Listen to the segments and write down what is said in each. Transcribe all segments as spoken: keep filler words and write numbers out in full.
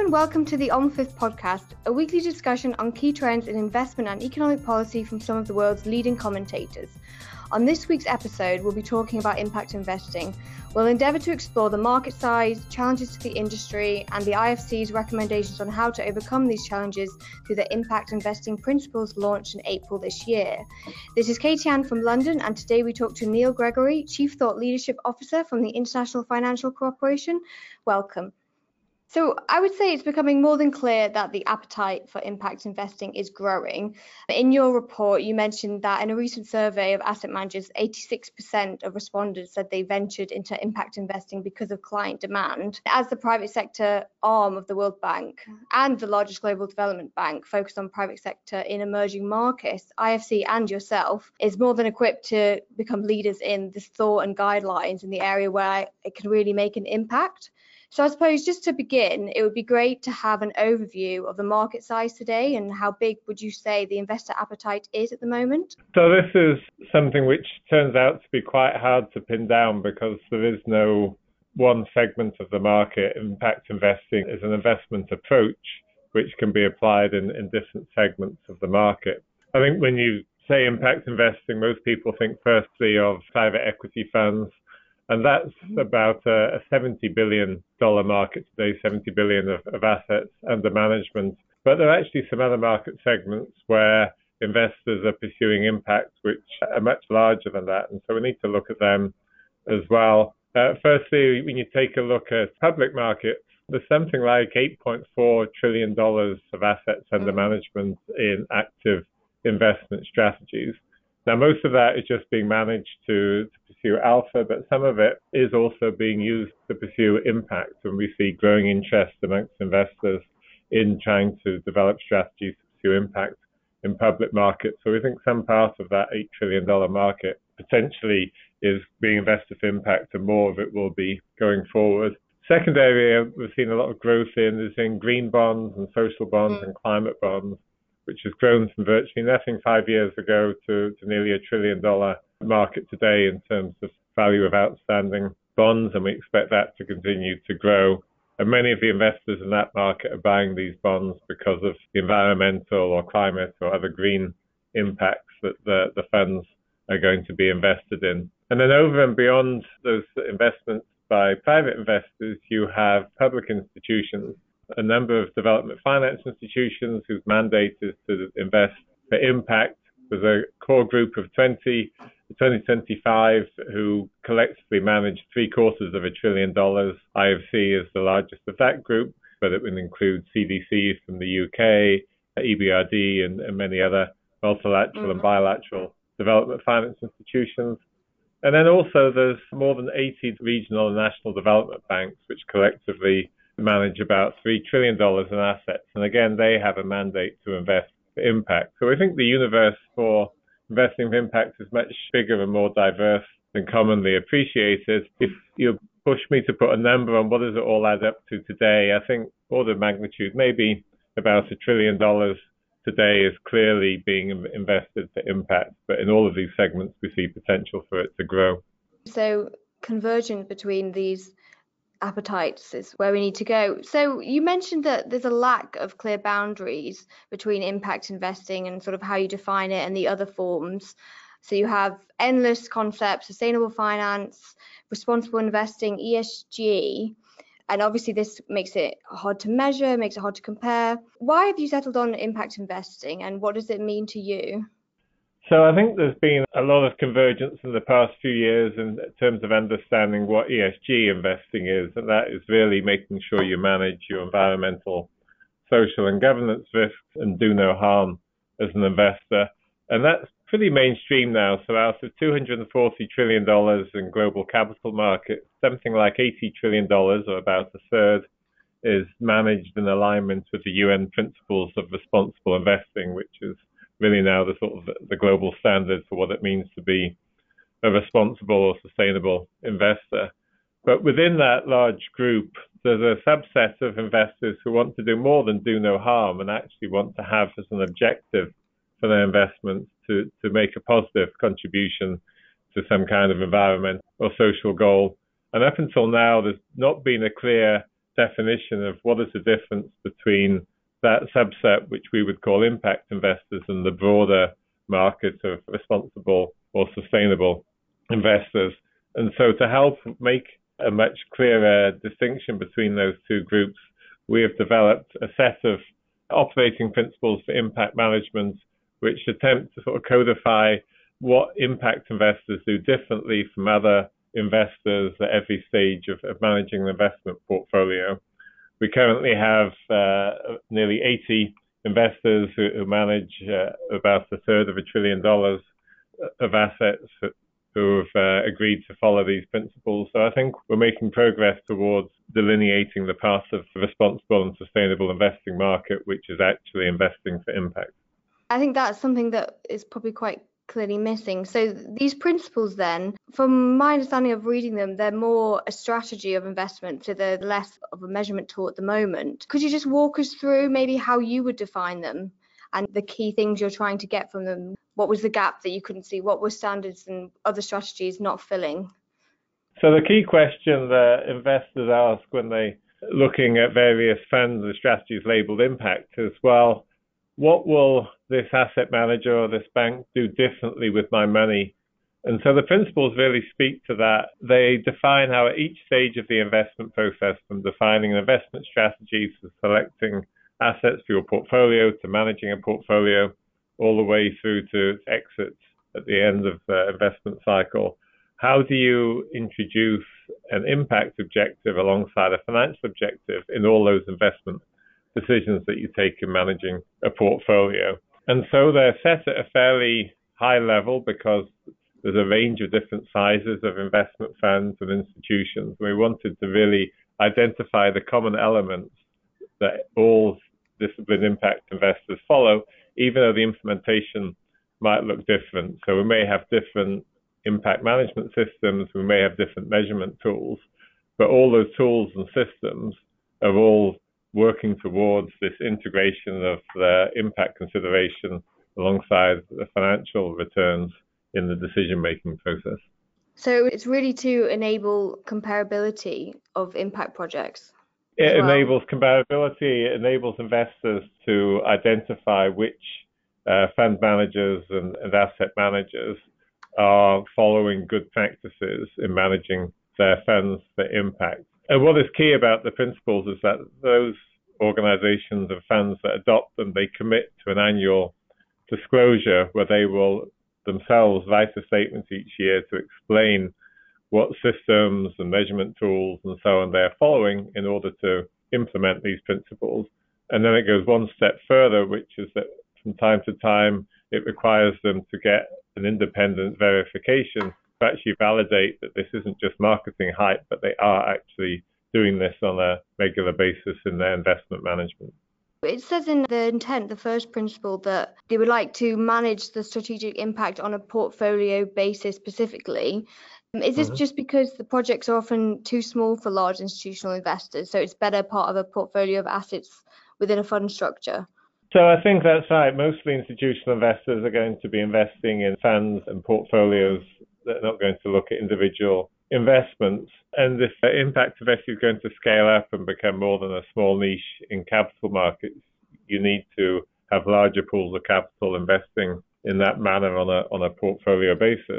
and welcome to the On Fifth podcast, a weekly discussion on key trends in investment and economic policy from some of the world's leading commentators. On this week's episode, we'll be talking about impact investing. We'll endeavour to explore the market size, challenges to the industry, and the I F C's recommendations on how to overcome these challenges through the impact investing principles launched in April this year. This is Katie Ann from London, and today we talk to Neil Gregory, Chief Thought Leadership Officer from the International Financial Corporation. Welcome. So I would say it's becoming more than clear that the appetite for impact investing is growing. In your report, you mentioned that in a recent survey of asset managers, eighty-six percent of respondents said they ventured into impact investing because of client demand. As the private sector arm of the World Bank and the largest global development bank focused on private sector in emerging markets, I F C and yourself is more than equipped to become leaders in this thought and guidelines in the area where it can really make an impact. So I suppose just to begin, it would be great to have an overview of the market size today and how big would you say the investor appetite is at the moment? So this is something which turns out to be quite hard to pin down because there is no one segment of the market. Impact investing is an investment approach which can be applied in, in different segments of the market. I think when you say impact investing, most people think firstly of private equity funds. And that's about a seventy billion dollars market today, seventy billion dollars of, of assets under management. But there are actually some other market segments where investors are pursuing impact, which are much larger than that. And so we need to look at them as well. Uh, firstly, when you take a look at public markets, there's something like eight point four trillion dollars of assets under management in active investment strategies. Now, most of that is just being managed to, to pursue alpha, but some of it is also being used to pursue impact. And we see growing interest amongst investors in trying to develop strategies to pursue impact in public markets. So we think some part of that eight trillion dollars market potentially is being invested for impact, and more of it will be going forward. Second area we've seen a lot of growth in is in green bonds and social bonds and climate bonds, which has grown from virtually nothing five years ago to, to nearly a trillion dollar market today in terms of value of outstanding bonds, and we expect that to continue to grow. And many of the investors in that market are buying these bonds because of the environmental or climate or other green impacts that the, the funds are going to be invested in. And then over and beyond those investments by private investors, you have public institutions, a number of development finance institutions whose mandate is to invest for impact. There's a core group of twenty, twenty twenty-five, who collectively manage three quarters of a trillion dollars. I F C is the largest of that group, but it would include C D C from the U K, E B R D, and, and many other multilateral mm-hmm. and bilateral development finance institutions. And then also there's more than eighty regional and national development banks, which collectively manage about three trillion dollars in assets. And again, they have a mandate to invest for impact. So I think the universe for investing for impact is much bigger and more diverse than commonly appreciated. If you push me to put a number on what does it all add up to today, I think order of magnitude, maybe about a trillion dollars today is clearly being invested for impact. But in all of these segments, we see potential for it to grow. So convergence between these appetites is where we need to go. So you mentioned that there's a lack of clear boundaries between impact investing and sort of how you define it and the other forms. So you have endless concepts, sustainable finance, responsible investing, E S G, and obviously this makes it hard to measure, makes it hard to compare. Why have you settled on impact investing, and what does it mean to you? So I think there's been a lot of convergence in the past few years in terms of understanding what E S G investing is, and that is really making sure you manage your environmental, social and governance risks and do no harm as an investor. And that's pretty mainstream now. So out of two hundred forty trillion dollars in global capital markets, something like eighty trillion dollars, or about a third, is managed in alignment with the U N principles of responsible investing, which is really now the sort of the global standard for what it means to be a responsible or sustainable investor. But within that large group, there's a subset of investors who want to do more than do no harm and actually want to have as an objective for their investments to, to make a positive contribution to some kind of environment or social goal. And up until now, there's not been a clear definition of what is the difference between that subset, which we would call impact investors, and the broader market of responsible or sustainable investors. And so to help make a much clearer distinction between those two groups, we have developed a set of operating principles for impact management, which attempt to sort of codify what impact investors do differently from other investors at every stage of, of managing an investment portfolio. We currently have uh, nearly eighty investors who, who manage uh, about a third of a trillion dollars of assets who have uh, agreed to follow these principles. So I think we're making progress towards delineating the path of the responsible and sustainable investing market, which is actually investing for impact. I think that's something that is probably quite clearly missing. So these principles then, from my understanding of reading them, they're more a strategy of investment, so they're less of a measurement tool at the moment. Could you just walk us through maybe how you would define them and the key things you're trying to get from them? What was the gap that you couldn't see? What were standards and other strategies not filling? So the key question that investors ask when they're looking at various funds and strategies labeled impact is, well, what will this asset manager or this bank do differently with my money? And so the principles really speak to that. They define how at each stage of the investment process, from defining an investment strategy to selecting assets for your portfolio to managing a portfolio, all the way through to exits at the end of the investment cycle, how do you introduce an impact objective alongside a financial objective in all those investment decisions that you take in managing a portfolio? And so they're set at a fairly high level because there's a range of different sizes of investment funds and institutions. We wanted to really identify the common elements that all disciplined impact investors follow, even though the implementation might look different. So we may have different impact management systems, we may have different measurement tools, but all those tools and systems are all working towards this integration of the impact consideration alongside the financial returns in the decision-making process. So it's really to enable comparability of impact projects. It well. enables comparability, it enables investors to identify which uh, fund managers and, and asset managers are following good practices in managing their funds for impact. And what is key about the principles is that those organizations and funds that adopt them, they commit to an annual disclosure where they will themselves write a statement each year to explain what systems and measurement tools and so on they're following in order to implement these principles. And then it goes one step further, which is that from time to time, it requires them to get an independent verification to actually validate that this isn't just marketing hype, but they are actually doing this on a regular basis in their investment management. It says in the intent, the first principle, that they would like to manage the strategic impact on a portfolio basis specifically. Is this mm-hmm. just because the projects are often too small for large institutional investors, so it's better part of a portfolio of assets within a fund structure? So I think that's right. Mostly institutional investors are going to be investing in funds and portfolios. They're not going to look at individual investments. And if the impact investor is going to scale up and become more than a small niche in capital markets, you need to have larger pools of capital investing in that manner on a on a portfolio basis.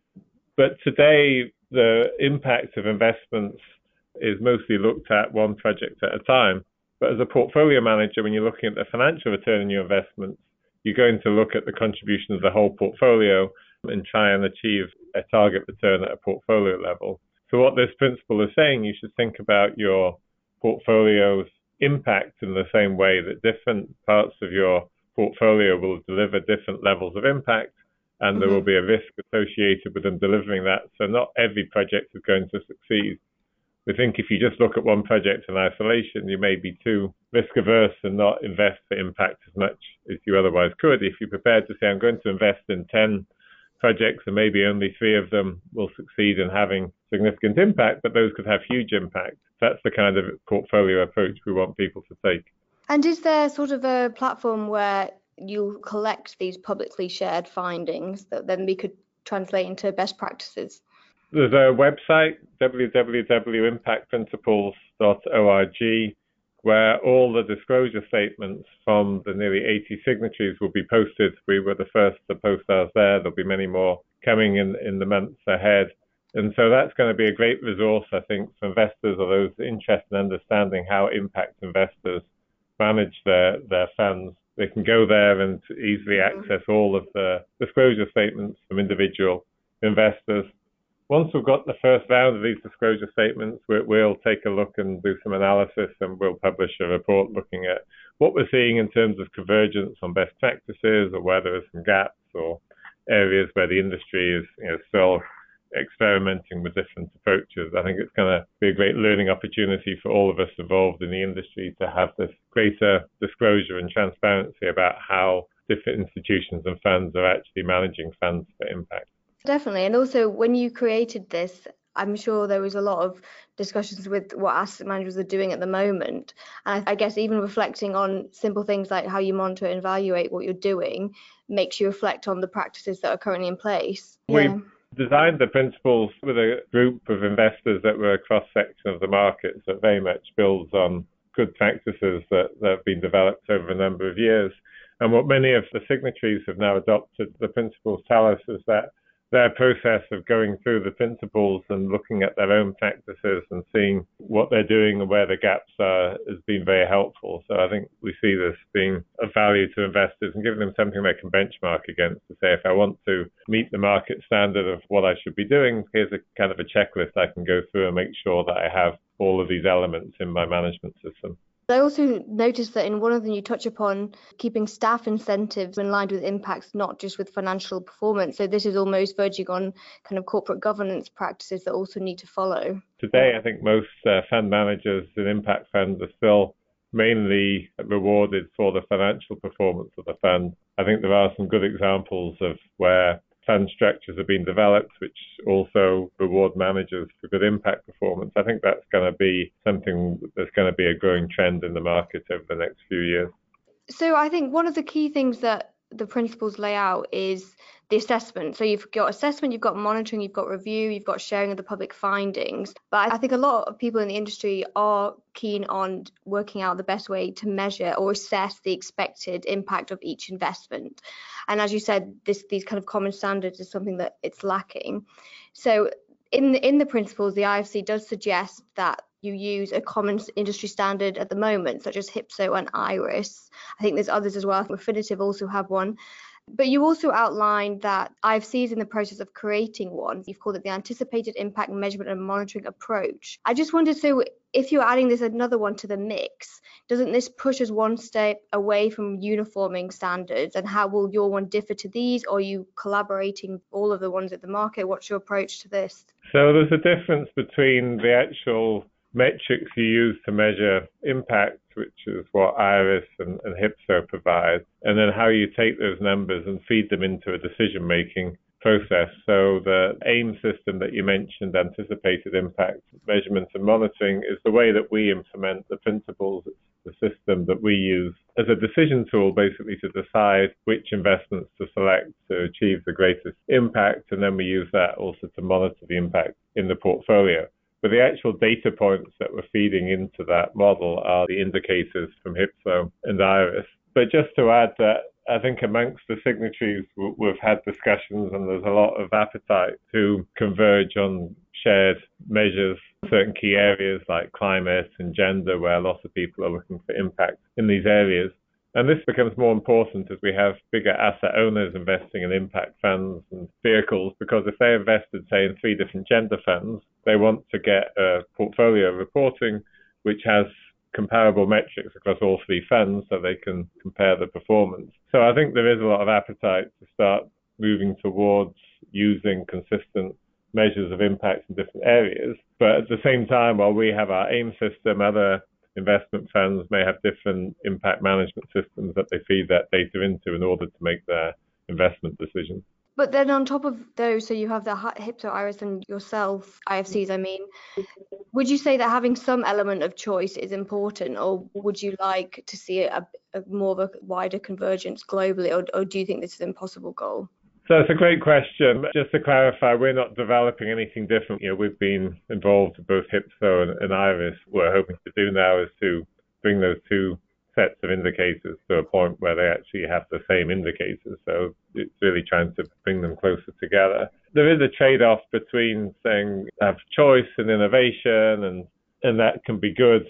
But today, the impact of investments is mostly looked at one project at a time. But as a portfolio manager, when you're looking at the financial return on your investments, you're going to look at the contribution of the whole portfolio and try and achieve a target return at a portfolio level. So what this principle is saying, you should think about your portfolio's impact in the same way that different parts of your portfolio will deliver different levels of impact, and mm-hmm. there will be a risk associated with them delivering that. So not every project is going to succeed. We think if you just look at one project in isolation, you may be too risk averse and not invest for impact as much as you otherwise could. If you're prepared to say, I'm going to invest in ten projects and maybe only three of them will succeed in having significant impact, but those could have huge impact. That's the kind of portfolio approach we want people to take. And is there sort of a platform where you collect these publicly shared findings that then we could translate into best practices? There's a website, w w w dot impact principles dot org, where all the disclosure statements from the nearly eighty signatories will be posted. We were the first to post ours there. There'll be many more coming in, in the months ahead. And so that's going to be a great resource, I think, for investors or those interested in understanding how impact investors manage their, their funds. They can go there and easily access all of the disclosure statements from individual investors. Once we've got the first round of these disclosure statements, we'll take a look and do some analysis, and we'll publish a report looking at what we're seeing in terms of convergence on best practices, or where there are some gaps or areas where the industry is, you know, still experimenting with different approaches. I think it's going to be a great learning opportunity for all of us involved in the industry to have this greater disclosure and transparency about how different institutions and funds are actually managing funds for impact. Definitely. And also, when you created this, I'm sure there was a lot of discussions with what asset managers are doing at the moment. And I guess even reflecting on simple things like how you monitor and evaluate what you're doing makes you reflect on the practices that are currently in place. We Yeah. designed the principles with a group of investors that were a cross-section of the markets that very much builds on good practices that, that have been developed over a number of years. And what many of the signatories have now adopted, the principles tell us, is that their process of going through the principles and looking at their own practices and seeing what they're doing and where the gaps are has been very helpful. So I think we see this being of value to investors and giving them something they can benchmark against to say, if I want to meet the market standard of what I should be doing, here's a kind of a checklist I can go through and make sure that I have all of these elements in my management system. I also noticed that in one of them you touch upon keeping staff incentives in line with impacts, not just with financial performance. So this is almost verging on kind of corporate governance practices that also need to follow. Today, I think most uh, fund managers and impact funds are still mainly rewarded for the financial performance of the fund. I think there are some good examples of where fund structures have been developed which also reward managers for good impact performance. I think that's going to be something that's going to be a growing trend in the market over the next few years. So I think one of the key things that the principles lay out is the assessment. So you've got assessment, you've got monitoring, you've got review, you've got sharing of the public findings. But I think a lot of people in the industry are keen on working out the best way to measure or assess the expected impact of each investment. And as you said, this these kind of common standards is something that it's lacking. So in the, in the principles, the I F C does suggest that you use a common industry standard at the moment, such as HIPSO and IRIS. I think there's others as well. Refinitiv also have one. But you also outlined that I F C is in the process of creating one. You've called it the Anticipated Impact Measurement and Monitoring Approach. I just wondered, so if you're adding this another one to the mix, doesn't this push us one step away from uniforming standards? And how will your one differ to these? Or are you collaborating all of the ones at the market? What's your approach to this? So there's a difference between the actual metrics you use to measure impact, which is what IRIS and, and HIPSO provide, and then how you take those numbers and feed them into a decision-making process. So the AIM system that you mentioned, Anticipated Impact Measurement and Monitoring, is the way that we implement the principles. It's the system that we use as a decision tool, basically, to decide which investments to select to achieve the greatest impact, and then we use that also to monitor the impact in the portfolio. But the actual data points that we're feeding into that model are the indicators from HIPSO and IRIS. But just to add that, I think amongst the signatories, we've had discussions and there's a lot of appetite to converge on shared measures, certain key areas like climate and gender, where lots of people are looking for impact in these areas. And this becomes more important as we have bigger asset owners investing in impact funds and vehicles, because if they invested, say, in three different gender funds, they want to get a portfolio reporting which has comparable metrics across all three funds so they can compare the performance. So I think there is a lot of appetite to start moving towards using consistent measures of impact in different areas. But at the same time, while we have our AIM system, other investment funds may have different impact management systems that they feed that data into in order to make their investment decisions. But then on top of those, so you have the HIPSO, IRIS, and yourself, I F Cs, I mean, would you say that having some element of choice is important, or would you like to see a, a more of a wider convergence globally, or, or do you think this is an impossible goal? So it's a great question. Just to clarify, we're not developing anything different. You know, we've been involved with both HIPSO and, and IRIS. What we're hoping to do now is to bring those two sets of indicators to a point where they actually have the same indicators. So it's really trying to bring them closer together. There is a trade-off between saying have choice and innovation, and, and that can be good,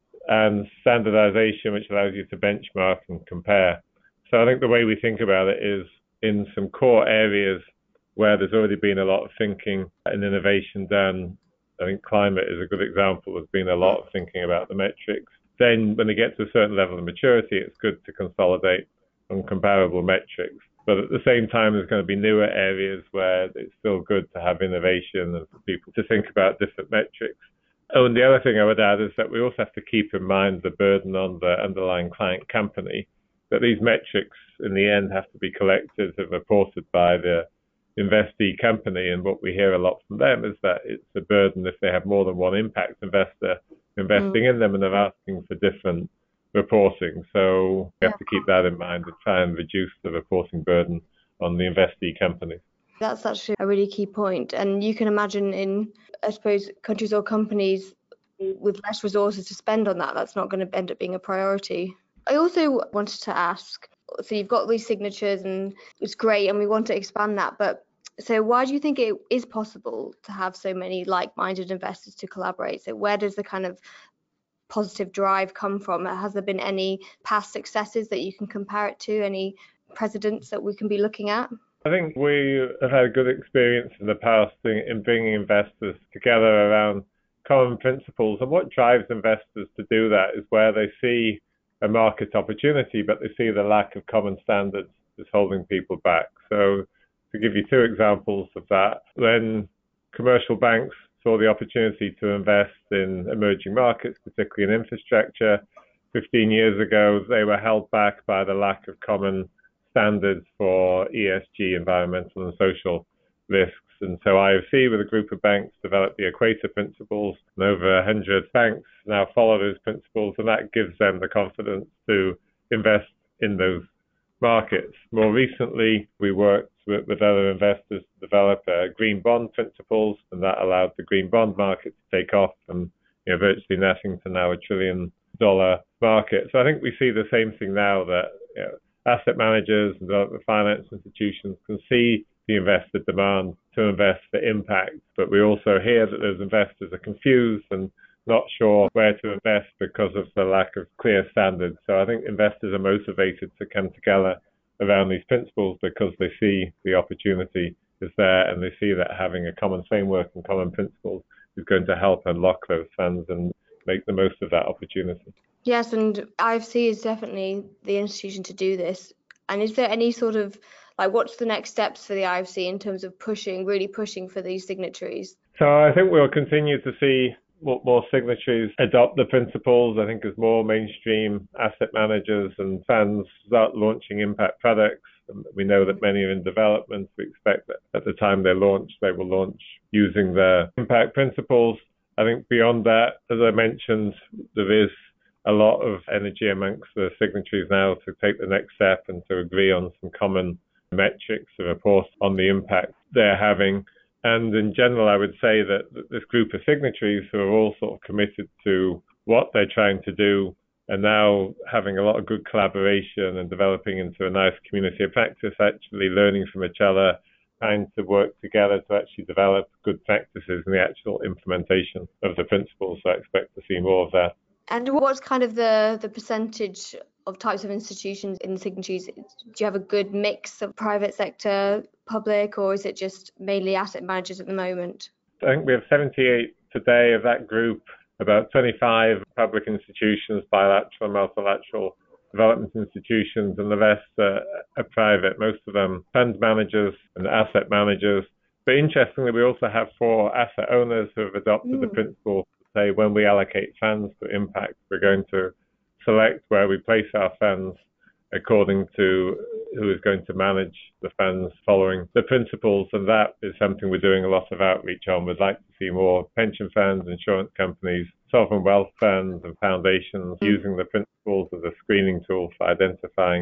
and standardization, which allows you to benchmark and compare. So I think the way we think about it is in some core areas where there's already been a lot of thinking and innovation done. I think climate is a good example. There's been a lot of thinking about the metrics. Then when they get to a certain level of maturity, it's good to consolidate on comparable metrics. But at the same time, there's going to be newer areas where it's still good to have innovation and for people to think about different metrics. Oh, and the other thing I would add is that we also have to keep in mind the burden on the underlying client company, that these metrics in the end have to be collected and reported by the investee company. And what we hear a lot from them is that it's a burden if they have more than one impact investor investing mm. in them, and they're asking for different reporting. So we have to keep that in mind and try and reduce the reporting burden on the investee companies. That's actually a really key point. And you can imagine in, I suppose, countries or companies with less resources to spend on that, that's not going to end up being a priority. I also wanted to ask, so you've got these signatures and it's great and we want to expand that, but so why do you think it is possible to have so many like-minded investors to collaborate? So where does the kind of positive drive come from? Has there been any past successes that you can compare it to, any precedents that we can be looking at? I think we have had a good experience in the past in, in bringing investors together around common principles. And what drives investors to do that is where they see a market opportunity, but they see the lack of common standards is holding people back. So to give you two examples of that, when commercial banks saw the opportunity to invest in emerging markets, particularly in infrastructure, fifteen years ago, they were held back by the lack of common standards for E S G, environmental and social risks. And so I F C, with a group of banks, developed the Equator Principles, and over one hundred banks now follow those principles, and that gives them the confidence to invest in those markets. More recently, we worked with, with other investors to develop uh, green bond principles, and that allowed the green bond market to take off from, you know, virtually nothing to now a trillion dollar market. So I think we see the same thing now, that, you know, asset managers and development finance institutions can see the investor demand to invest for impact, but we also hear that those investors are confused and not sure where to invest because of the lack of clear standards. So I think investors are motivated to come together around these principles because they see the opportunity is there, and they see that having a common framework and common principles is going to help unlock those funds and make the most of that opportunity. Yes, and I F C is definitely the institution to do this. And is there any sort of, like, what's the next steps for the I F C in terms of pushing, really pushing for these signatories? So I think we'll continue to see more, more signatories adopt the principles. I think as more mainstream asset managers and funds start launching impact products, we know that many are in development. We expect that at the time they launch, they will launch using the impact principles. I think beyond that, as I mentioned, there is a lot of energy amongst the signatories now to take the next step and to agree on some common metrics to report on the impact they're having. And in general, I would say that this group of signatories who are all sort of committed to what they're trying to do are now having a lot of good collaboration and developing into a nice community of practice, actually learning from each other, trying to work together to actually develop good practices in the actual implementation of the principles. So I expect to see more of that. And what's kind of the, the percentage of types of institutions in the signatories? Do you have a good mix of private sector, public, or is it just mainly asset managers at the moment? I think we have seventy-eight today of that group, about twenty-five public institutions, bilateral and multilateral development institutions, and the rest uh, are private, most of them fund managers and asset managers. But interestingly, we also have four asset owners who have adopted mm. the principle. Say when we allocate funds to impact, we're going to select where we place our funds according to who is going to manage the funds following the principles. And that is something we're doing a lot of outreach on. We'd like to see more pension funds, insurance companies, sovereign wealth funds and foundations using the principles as a screening tool for identifying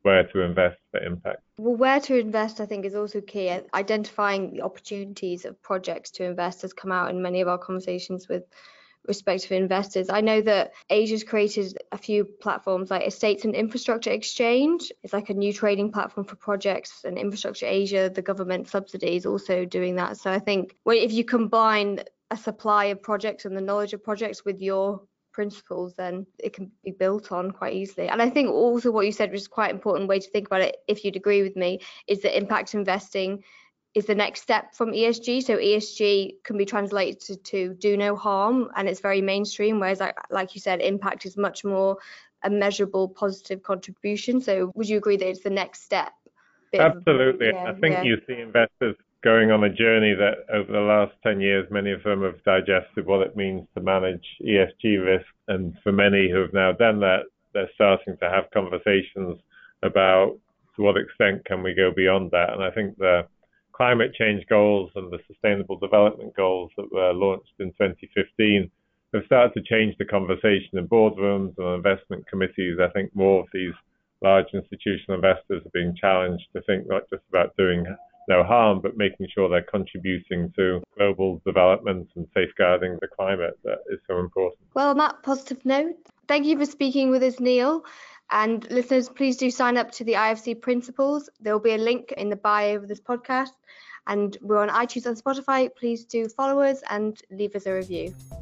where to invest for impact. Well, where to invest, I think, is also key. Identifying the opportunities of projects to invest has come out in many of our conversations with respective investors. I know that Asia's created a few platforms like Estates and Infrastructure Exchange. It's like a new trading platform for projects, and Infrastructure Asia, the government subsidy, is also doing that. So I think well, if you combine a supply of projects and the knowledge of projects with your principles, then it can be built on quite easily. And I think also what you said, which is quite an important way to think about it, if you'd agree with me, is that impact investing is the next step from E S G. So E S G can be translated to, to do no harm, and it's very mainstream, whereas like, like you said, impact is much more a measurable positive contribution. So would you agree that it's the next step? Absolutely. Of, yeah, I think yeah. you see investors going on a journey that over the last ten years, many of them have digested what it means to manage E S G risk. And for many who have now done that, they're starting to have conversations about to what extent can we go beyond that. And I think the climate change goals and the sustainable development goals that were launched in twenty fifteen have started to change the conversation in boardrooms and investment committees. I think more of these large institutional investors are being challenged to think not just about doing no harm, but making sure they're contributing to global development and safeguarding the climate that is so important. Well, on that positive note, thank you for speaking with us, Neil. And listeners, please do sign up to the I F C Principles. There will be a link in the bio of this podcast. And we're on iTunes and Spotify. Please do follow us and leave us a review.